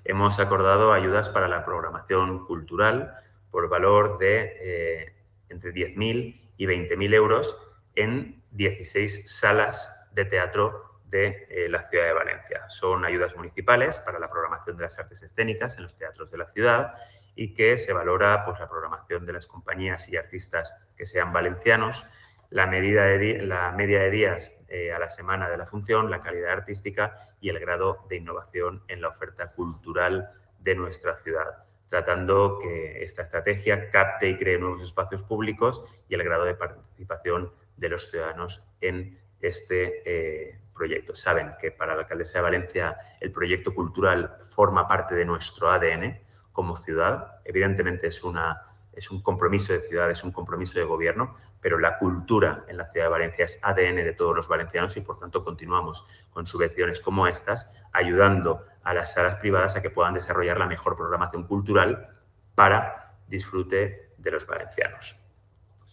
hemos acordado ayudas para la programación cultural por valor de entre 10.000 y 20.000 euros en 16 salas de teatro de la ciudad de Valencia. Son ayudas municipales para la programación de las artes escénicas en los teatros de la ciudad y que se valora pues, la programación de las compañías y artistas que sean valencianos, la media de días a la semana de la función, la calidad artística y el grado de innovación en la oferta cultural de nuestra ciudad, tratando que esta estrategia capte y cree nuevos espacios públicos y el grado de participación de los ciudadanos en este proyecto. Saben que para la alcaldesa de Valencia el proyecto cultural forma parte de nuestro ADN como ciudad. Evidentemente es un compromiso de ciudad, es un compromiso de gobierno, pero la cultura en la ciudad de Valencia es ADN de todos los valencianos y, por tanto, continuamos con subvenciones como estas, ayudando a las salas privadas a que puedan desarrollar la mejor programación cultural para disfrute de los valencianos.